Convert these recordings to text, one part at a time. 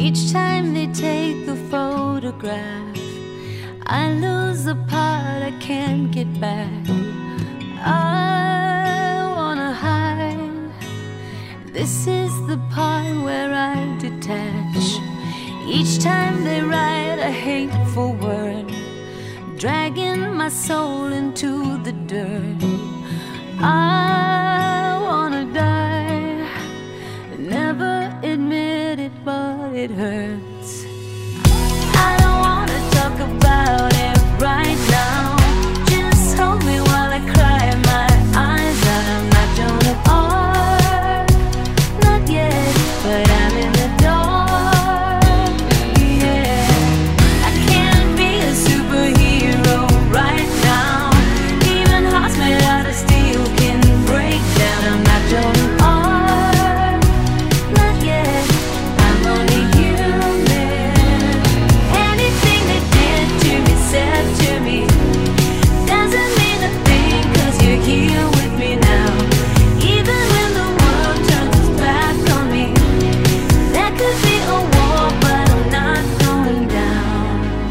Each time they take the photograph, I lose the part I can't get back. I wanna hide. This is the part where I detach. Each time they write a hateful word, dragging my soul into the dirt. I wanna die, never admit it, but it hurts. I don't wanna talk about it right now. Just hold me while I cry my eyes out. I'm not Joan of Arc, not yet, but I'm in the dark. Yeah, I can't be a superhero right now. Even hearts made out of steel can break down. I'm not Joan of Arc, not yet, I'm only human. Anything they did to me, said to me, doesn't mean a thing, 'cause you're here with me now. Even when the world turns its back on me, there could be a war, but I'm not going down.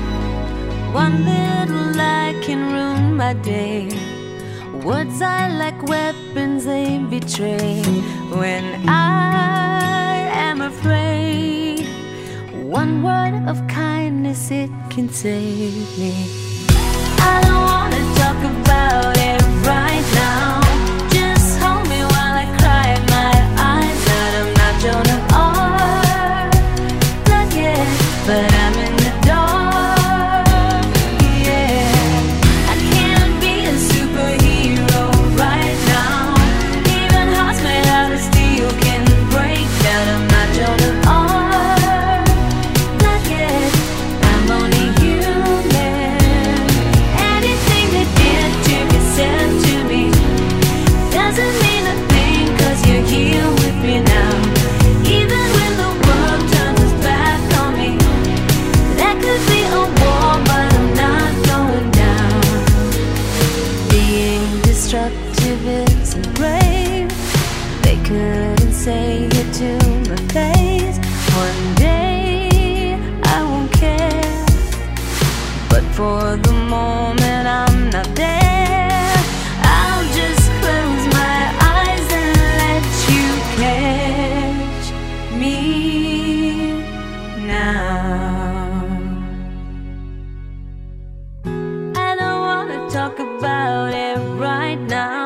One little lie can ruin my day. Words are like weapons, they betray. When I am afraid, one word of kindness, it can save me. I don't wanna talk about it right now. Just hold me while I cry my eyes out. I'm not Joan of Arc, not yet, but I'm in the dark. Yeah, I can't be a superhero right now. Even hearts made out of steel can break down. I'm not Joan of Arc, not yet, I'm only human. Anything they did to me, said to me, doesn't mean a thing, 'cause you're here with me now. Even when the world turns its back on me, there could be a war, but I'm not going down. Being destructive isn't brave. They couldn't say it to my face. One day I won't care, but for the moment I'm not there. I'll just close my eyes and let you catch me now. I don't wanna talk about it right now.